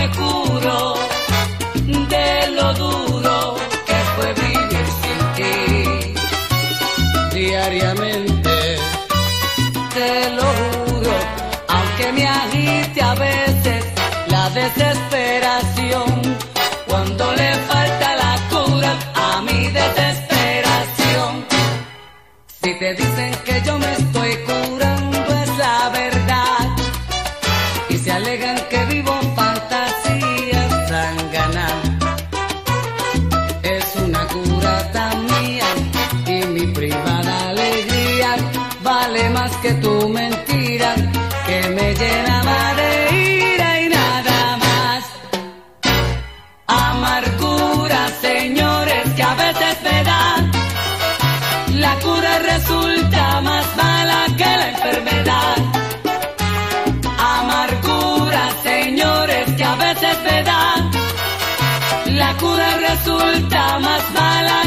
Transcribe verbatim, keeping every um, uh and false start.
me curo de lo duro que fue vivir sin ti. Diariamente, te lo juro, aunque me agite a veces la desesperación, cuando le falta la cura a mi desesperación. Si te dicen que yo me estoy curando es la verdad, y se alegan que vivo fantasías zángana. Es una cura tan mía y mi privada alegría vale más que tu mentira que me llenaba de ira y nada más. Amargura, señores, que a veces me da, la cura resulta más mala que la enfermedad. Amargura, señores, que a veces me da, la cura resulta más mala